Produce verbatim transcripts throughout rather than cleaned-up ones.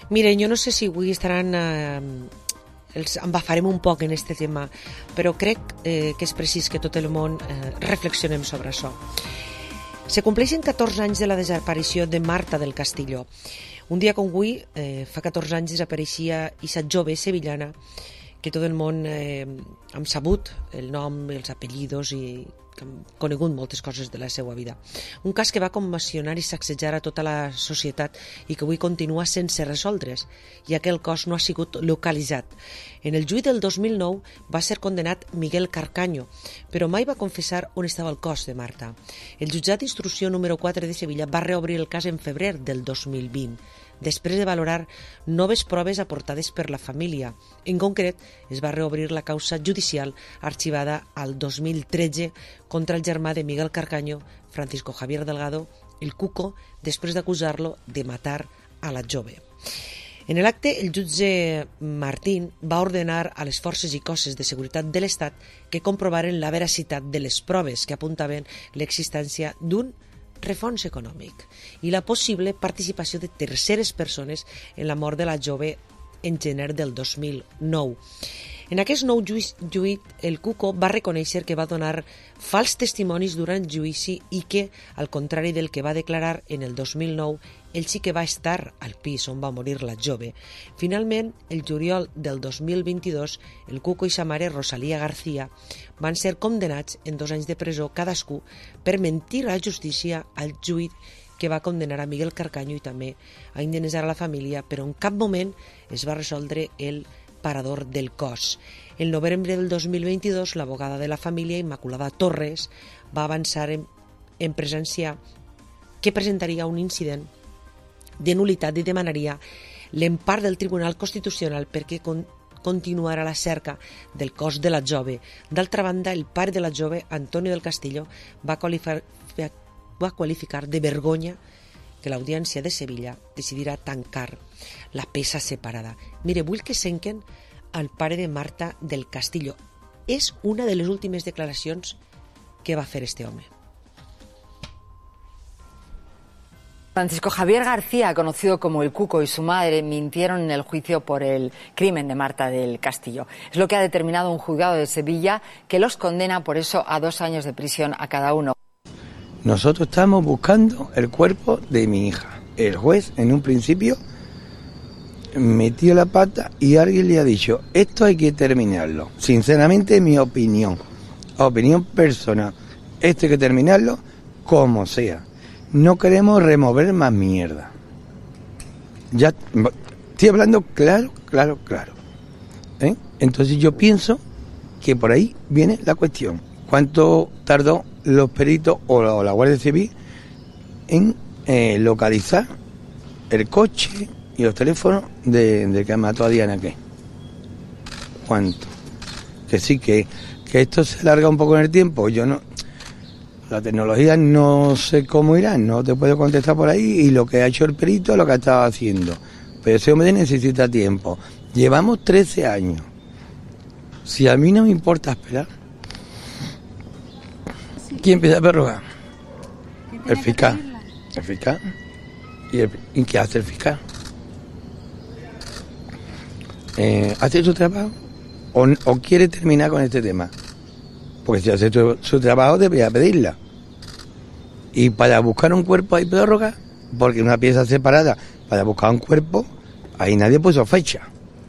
Miren, jo no sé si avui estaran... Eh, els embafarem un poc en este tema, però crec eh, que és precís que tot el món eh, reflexionem sobre això. Se compleixen catorze anys de la desaparició de Marta del Castillo. Un dia com avui, eh, fa catorze anys, desapareixia aquesta jove sevillana que tot el món eh, hem sabut el nom, els apellidos i hem conegut moltes coses de la seva vida. Un cas que va commocionar i sacsejar a tota la societat i que avui continua sense resoldre's, ja que el cos no ha sigut localitzat. En el juí del dos mil nou va ser condenat Miguel Carcaño, però mai va confessar on estava el cos de Marta. El jutjat d'instrucció número quatre de Sevilla va reobrir el cas en febrer del dos mil vint, després de valorar noves proves aportades per la família. En concret, es va reobrir la causa judicial arxivada al dos mil tretze contra el germà de Miguel Carcaño, Francisco Javier Delgado, el Cuco, després d'acusar-lo de matar a la jove. En l'acte, el jutge Martín va ordenar a les forces i cossos de seguretat de l'Estat que comprovaren la veracitat de les proves que apuntaven l'existència d'un refons econòmic i la possible participació de terceres persones en la mort de la jove en gener del dos mil nou. En aquest nou juït, el Cuco va reconèixer que va donar fals testimonis durant el judici i que, al contrari del que va declarar en el dos mil nou, ell sí que va estar al pis on va morir la jove. Finalment, el juliol del dos mil vint-i-dos, el Cuco i sa mare, Rosalía García, van ser condenats en dos anys de presó cadascú per mentir a la justícia al juït que va condenar a Miguel Carcaño i també a indemnitzar a la família, però en cap moment es va resoldre el parador del cos. El novembre del dos mil vint-i-dos, l'abogada de la família, Immaculada Torres, va avançar en, en presenciar que presentaria un incident de nulitat i demanaria l'empart del Tribunal Constitucional perquè con, continuarà la cerca del cos de la jove. D'altra banda, el pare de la jove, Antonio del Castillo, va qualificar, va qualificar de vergonya que l'Audiència de Sevilla decidirà tancar la peça separada. Mire, vull que senquen al pare de Marta del Castillo. És una de les últimes declaracions que va fer este home. Francisco Javier García, conocido como el Cuco, y su madre mintieron en el juicio por el crimen de Marta del Castillo. Es lo que ha determinado un juzgado de Sevilla que los condena por eso a dos años de prisión a cada uno. Nosotros estamos buscando el cuerpo de mi hija. El juez, en un principio, metió la pata y alguien le ha dicho, esto hay que terminarlo. Sinceramente, mi opinión, opinión personal, esto hay que terminarlo como sea. No queremos remover más mierda. Ya estoy hablando claro, claro, claro. ¿Eh? Entonces yo pienso que por ahí viene la cuestión. ¿Cuánto tardó los peritos o la, o la Guardia Civil en eh, localizar el coche y los teléfonos de, de que mató a Diana? ¿Qué? ¿Cuánto? Que sí, que, que esto se alarga un poco en el tiempo. Yo no... La tecnología no sé cómo irá, no te puedo contestar por ahí, y lo que ha hecho el perito es lo que ha estado haciendo. Pero ese hombre necesita tiempo. Llevamos trece años. Si a mí no me importa esperar, ¿quién empieza a prorrogar? El fiscal. El fiscal. ¿Y, el, ¿Y qué hace el fiscal? Eh, ¿Hace su trabajo o, o quiere terminar con este tema? Porque si hace su, su trabajo debería pedirla. Y para buscar un cuerpo hay prórroga, porque una pieza separada, para buscar un cuerpo, ahí nadie puso fecha.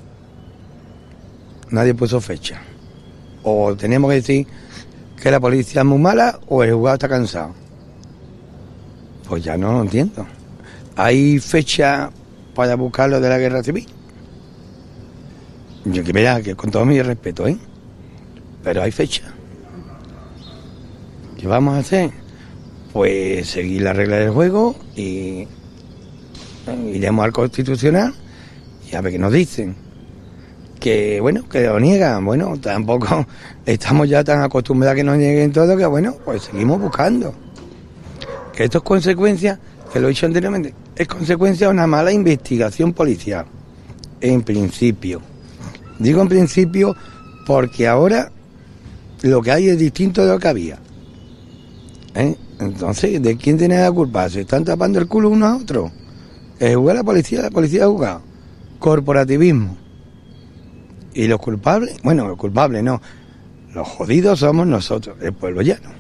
Nadie puso fecha. O tenemos que decir que la policía es muy mala o el juzgado está cansado. Pues ya no lo entiendo. ¿Hay fecha para buscar lo de la guerra civil? Yo que mira, que con todo mi respeto, ¿eh? Pero hay fecha. ¿Qué vamos a hacer? Pues seguir las reglas del juego y eh, iremos al Constitucional y a ver qué nos dicen. Que bueno, que lo niegan. Bueno, tampoco estamos ya tan acostumbrados a que nos nieguen todo, que bueno, pues seguimos buscando. Que esto es consecuencia, que lo he dicho anteriormente, es consecuencia de una mala investigación policial. En principio. Digo en principio porque ahora lo que hay es distinto de lo que había. ¿Eh? Entonces, ¿de quién tiene la culpa? ¿Se están tapando el culo uno a otro? ¿El juzgado la policía? ¿La policía ha juzgado? corporativismo. Y los culpables, bueno, los culpables no, los jodidos somos nosotros, el pueblo llano.